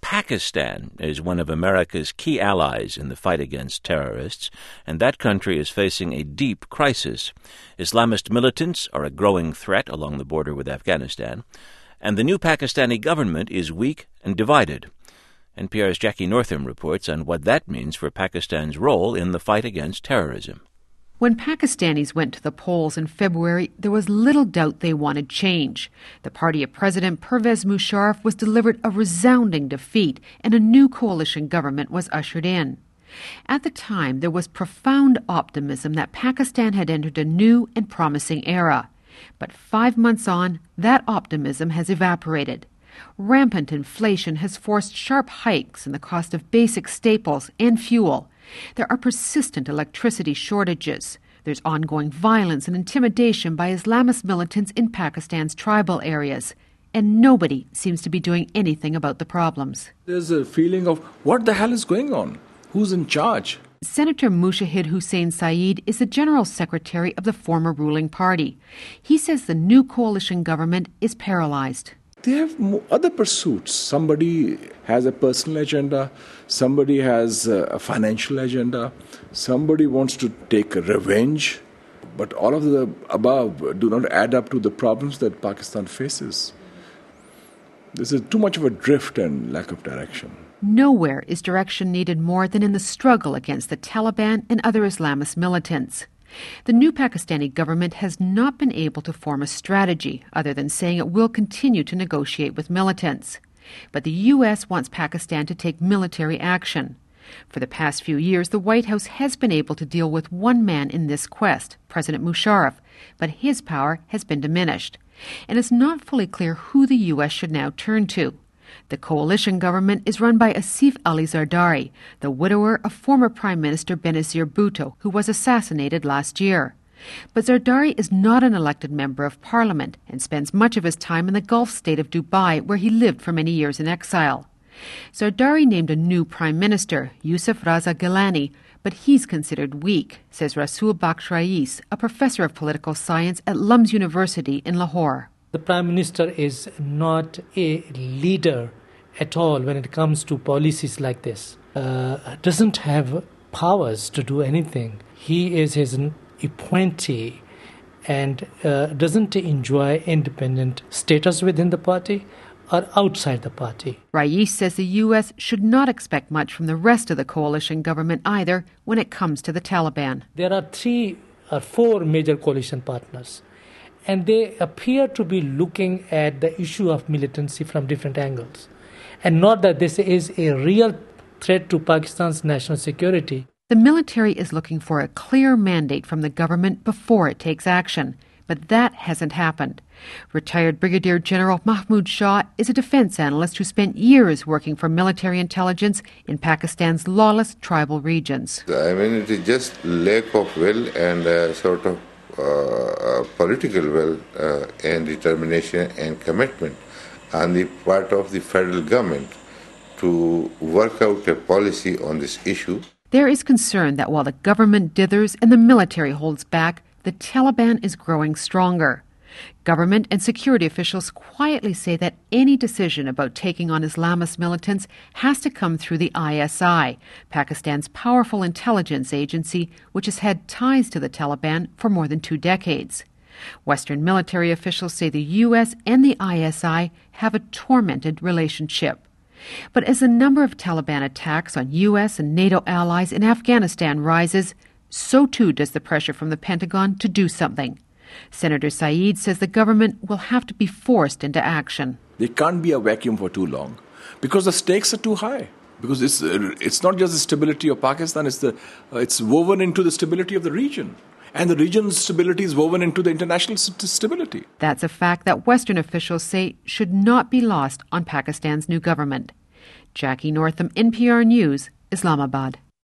Pakistan is one of America's key allies in the fight against terrorists, and that country is facing a deep crisis. Islamist militants are a growing threat along the border with Afghanistan, and the new Pakistani government is weak and divided. NPR's Jackie Northam reports on what that means for Pakistan's role in the fight against terrorism. When Pakistanis went to the polls in February, there was little doubt they wanted change. The party of President Pervez Musharraf was delivered a resounding defeat, and a new coalition government was ushered in. At the time, there was profound optimism that Pakistan had entered a new and promising era. But 5 months on, that optimism has evaporated. Rampant inflation has forced sharp hikes in the cost of basic staples and fuel. There are persistent electricity shortages. There's ongoing violence and intimidation by Islamist militants in Pakistan's tribal areas. And nobody seems to be doing anything about the problems. There's a feeling of what the hell is going on? Who's in charge? Senator Mushahid Hussain Saeed is the General Secretary of the former ruling party. He says the new coalition government is paralyzed. They have other pursuits. Somebody has a personal agenda. Somebody has a financial agenda. Somebody wants to take revenge. But all of the above do not add up to the problems that Pakistan faces. This is too much of a drift and lack of direction. Nowhere is direction needed more than in the struggle against the Taliban and other Islamist militants. The new Pakistani government has not been able to form a strategy other than saying it will continue to negotiate with militants. But the U.S. wants Pakistan to take military action. For the past few years, the White House has been able to deal with one man in this quest, President Musharraf, but his power has been diminished. And it's not fully clear who the U.S. should now turn to. The coalition government is run by Asif Ali Zardari, the widower of former Prime Minister Benazir Bhutto, who was assassinated last year. But Zardari is not an elected member of parliament and spends much of his time in the Gulf state of Dubai, where he lived for many years in exile. Zardari named a new prime minister, Yusuf Raza Gilani, but he's considered weak, says Rasul Baksh Rais, a professor of political science at Lums University in Lahore. The Prime Minister is not a leader at all when it comes to policies like this. Doesn't have powers to do anything. He is his appointee and doesn't enjoy independent status within the party or outside the party. Rais says the U.S. should not expect much from the rest of the coalition government either when it comes to the Taliban. There are 3 or 4 major coalition partners, and they appear to be looking at the issue of militancy from different angles, and not that this is a real threat to Pakistan's national security. The military is looking for a clear mandate from the government before it takes action, but that hasn't happened. Retired Brigadier General Mahmoud Shah is a defense analyst who spent years working for military intelligence in Pakistan's lawless tribal regions. It is just lack of will and sort of political will and determination and commitment on the part of the federal government to work out a policy on this issue. There is concern that while the government dithers and the military holds back, the Taliban is growing stronger. Government and security officials quietly say that any decision about taking on Islamist militants has to come through the ISI, Pakistan's powerful intelligence agency, which has had ties to the Taliban for more than 2 decades. Western military officials say the U.S. and the ISI have a tormented relationship. But as the number of Taliban attacks on U.S. and NATO allies in Afghanistan rises, so too does the pressure from the Pentagon to do something. Senator Saeed says the government will have to be forced into action. There can't be a vacuum for too long because the stakes are too high. Because it's not just the stability of Pakistan, it's woven into the stability of the region. And the region's stability is woven into the international stability. That's a fact that Western officials say should not be lost on Pakistan's new government. Jackie Northam, NPR News, Islamabad.